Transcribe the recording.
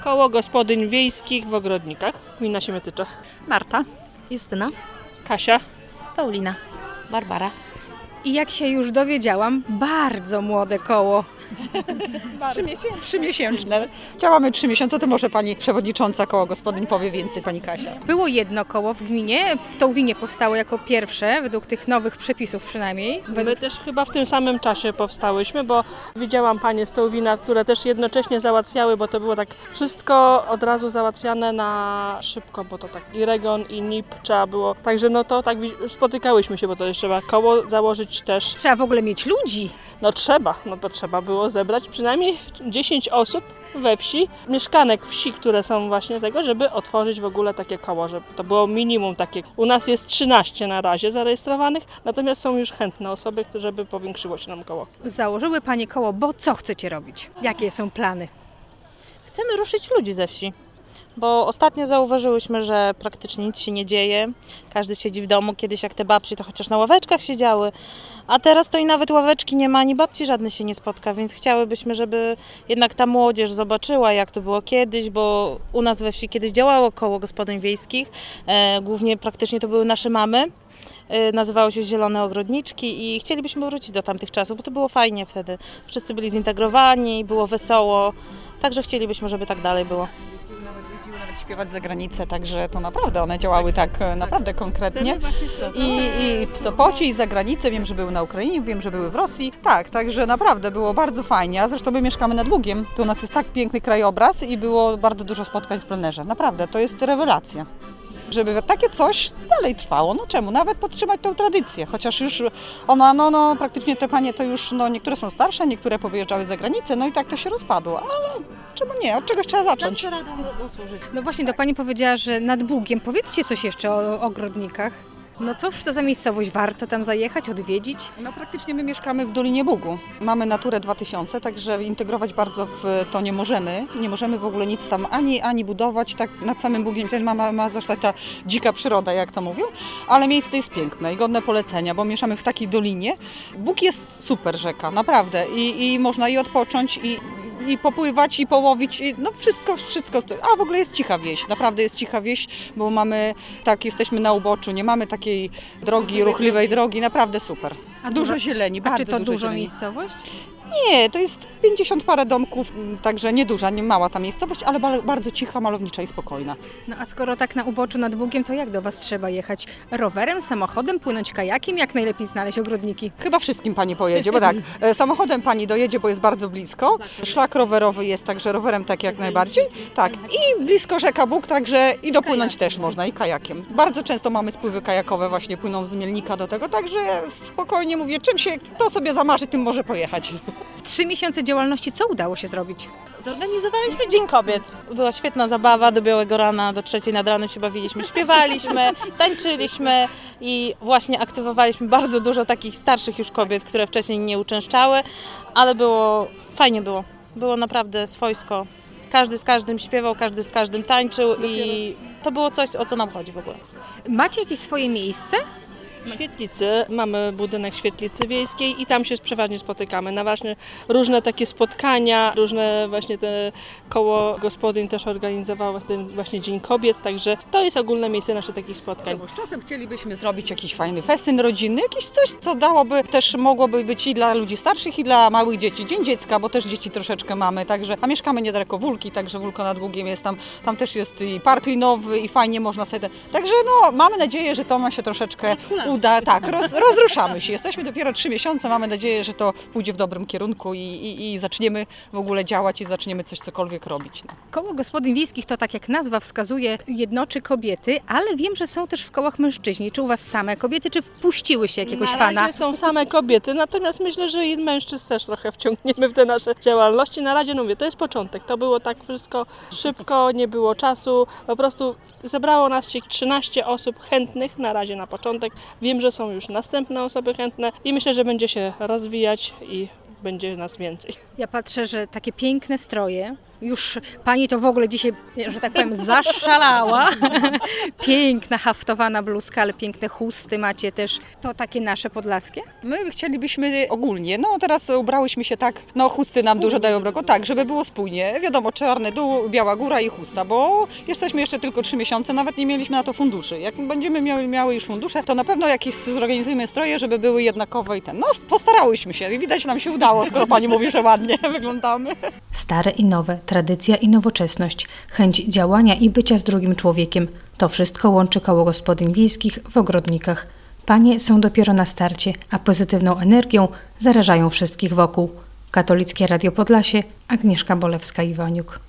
Koło Gospodyń Wiejskich w Ogrodnikach, gmina Siemiatycza. Marta. Justyna. Kasia. Paulina. Barbara. I jak się już dowiedziałam, bardzo młode koło. 3-miesięczne. Działamy 3 miesiące, to może pani przewodnicząca koła gospodyń powie więcej, pani Kasia. Było jedno koło w gminie, w Tołwinie powstało jako pierwsze, według tych nowych przepisów przynajmniej. My też chyba w tym samym czasie powstałyśmy, bo widziałam panie z Tołwina, które też jednocześnie załatwiały, bo to było tak wszystko od razu załatwiane na szybko, bo to tak i REGON, i NIP trzeba było. Także no to tak spotykałyśmy się, bo to jeszcze trzeba koło założyć też. Trzeba w ogóle mieć ludzi. To trzeba było zebrać przynajmniej 10 osób we wsi, mieszkanek wsi, które są właśnie tego, żeby otworzyć w ogóle takie koło, żeby to było minimum takie. U nas jest 13 na razie zarejestrowanych, natomiast są już chętne osoby, żeby powiększyło się nam koło. Założyły panie koło, bo co chcecie robić? Jakie są plany? Chcemy ruszyć ludzi ze wsi, bo ostatnio zauważyłyśmy, że praktycznie nic się nie dzieje. Każdy siedzi w domu, kiedyś jak te babci to chociaż na ławeczkach siedziały, a teraz to i nawet ławeczki nie ma, ani babci żadnej się nie spotka, więc chciałybyśmy, żeby jednak ta młodzież zobaczyła, jak to było kiedyś, bo u nas we wsi kiedyś działało koło gospodyń wiejskich, głównie praktycznie to były nasze mamy. Nazywało się Zielone Ogrodniczki i chcielibyśmy wrócić do tamtych czasów, bo to było fajnie wtedy. Wszyscy byli zintegrowani, było wesoło, także chcielibyśmy, żeby tak dalej było. Nawet śpiewać za granicę, także to naprawdę one działały tak naprawdę konkretnie. I w Sopocie, i za granicę, wiem, że były na Ukrainie, wiem, że były w Rosji. Tak, także naprawdę było bardzo fajnie, a zresztą my mieszkamy nad Bugiem. Tu u nas jest tak piękny krajobraz i było bardzo dużo spotkań w plenerze. Naprawdę, to jest rewelacja. Żeby takie coś dalej trwało, no czemu? Nawet podtrzymać tą tradycję, chociaż już ona, praktycznie te panie to już, niektóre są starsze, niektóre powyjeżdżały za granicę, no i tak to się rozpadło, ale czemu nie? Od czegoś trzeba zacząć. No właśnie, to pani powiedziała, że nad Bugiem. Powiedzcie coś jeszcze o ogrodnikach. No cóż to za miejscowość? Warto tam zajechać, odwiedzić? No praktycznie my mieszkamy w Dolinie Bugu. Mamy Naturę 2000, także integrować bardzo w to nie możemy. Nie możemy w ogóle nic tam ani budować, tak nad samym Bugiem ma zostać ta dzika przyroda, jak to mówią, ale miejsce jest piękne i godne polecenia, bo mieszkamy w takiej dolinie. Bug jest super rzeka, naprawdę i można i odpocząć i popływać, i połowić, wszystko. A w ogóle jest cicha wieś, naprawdę jest cicha wieś, bo jesteśmy na uboczu, nie mamy takiej ruchliwej drogi, naprawdę super. Dużo zieleni, bardzo czy to dużo duża zieleni. miejscowość? Nie, to jest 50 parę domków, także nieduża, nie mała ta miejscowość, ale bardzo cicha, malownicza i spokojna. No a skoro tak na uboczu nad Bugiem, to jak do was trzeba jechać? Rowerem, samochodem, płynąć kajakiem? Jak najlepiej znaleźć ogrodniki? Chyba wszystkim pani pojedzie, bo tak, samochodem pani dojedzie, bo jest bardzo blisko. Szlak rowerowy jest, także rowerem tak jak najbardziej. Tak, i blisko rzeka Bóg, także i dopłynąć też można, i kajakiem. Bardzo często mamy spływy kajakowe, właśnie płyną z Mielnika do tego, także spokojnie mówię, czym się kto sobie zamarzy, tym może pojechać. 3 miesiące działalności, co udało się zrobić? Zorganizowaliśmy Dzień Kobiet. Była świetna zabawa, do białego rana, do 3 nad ranem się bawiliśmy, śpiewaliśmy, tańczyliśmy i właśnie aktywowaliśmy bardzo dużo takich starszych już kobiet, które wcześniej nie uczęszczały, ale fajnie było. Było naprawdę swojsko. Każdy z każdym śpiewał, każdy z każdym tańczył i to było coś, o co nam chodzi w ogóle. Macie jakieś swoje miejsce? W Świetlicy mamy budynek Świetlicy Wiejskiej i tam się przeważnie spotykamy na właśnie różne takie spotkania, różne właśnie te koło gospodyń też organizowały ten właśnie Dzień Kobiet, także to jest ogólne miejsce naszych takich spotkań. Z czasem chcielibyśmy zrobić jakiś fajny festyn rodzinny, jakieś coś, co mogłoby być i dla ludzi starszych, i dla małych dzieci. Dzień Dziecka, bo też dzieci troszeczkę mamy, także, a mieszkamy niedaleko Wólki, także Wólko nad Bugiem jest tam też jest i park linowy i fajnie można sobie, także mamy nadzieję, że to ma się troszeczkę uda, tak, rozruszamy się. Jesteśmy dopiero 3 miesiące, mamy nadzieję, że to pójdzie w dobrym kierunku i zaczniemy w ogóle działać i zaczniemy cokolwiek robić. No. Koło gospodyń wiejskich to, tak jak nazwa wskazuje, jednoczy kobiety, ale wiem, że są też w kołach mężczyźni. Czy u was same kobiety, czy wpuściły się jakiegoś pana? Na razie są same kobiety, natomiast myślę, że i mężczyzn też trochę wciągniemy w te nasze działalności. Na razie mówię, to jest początek. To było tak wszystko szybko, nie było czasu. Po prostu zebrało nas się 13 osób chętnych na razie na początek. Wiem, że są już następne osoby chętne i myślę, że będzie się rozwijać i będzie nas więcej. Ja patrzę, że takie piękne stroje, Już pani to w ogóle dzisiaj, że tak powiem, zaszalała. Piękna haftowana bluzka, ale piękne chusty macie też. To takie nasze podlaskie? My chcielibyśmy ogólnie, no teraz ubrałyśmy się tak, no chusty nam dużo dają rogo, tak, żeby było spójnie. Wiadomo, czarny dół, biała góra i chusta, bo jesteśmy jeszcze tylko 3 miesiące, nawet nie mieliśmy na to funduszy. Jak będziemy miały już fundusze, to na pewno jakieś zorganizujemy stroje, żeby były jednakowe i ten. No postarałyśmy się i widać nam się udało, skoro pani mówi, że ładnie wyglądamy. Stare i nowe, tradycja i nowoczesność, chęć działania i bycia z drugim człowiekiem. To wszystko łączy koło gospodyń wiejskich w Ogrodnikach. Panie są dopiero na starcie, a pozytywną energią zarażają wszystkich wokół. Katolickie Radio Podlasie, Agnieszka Bolewska-Iwaniuk.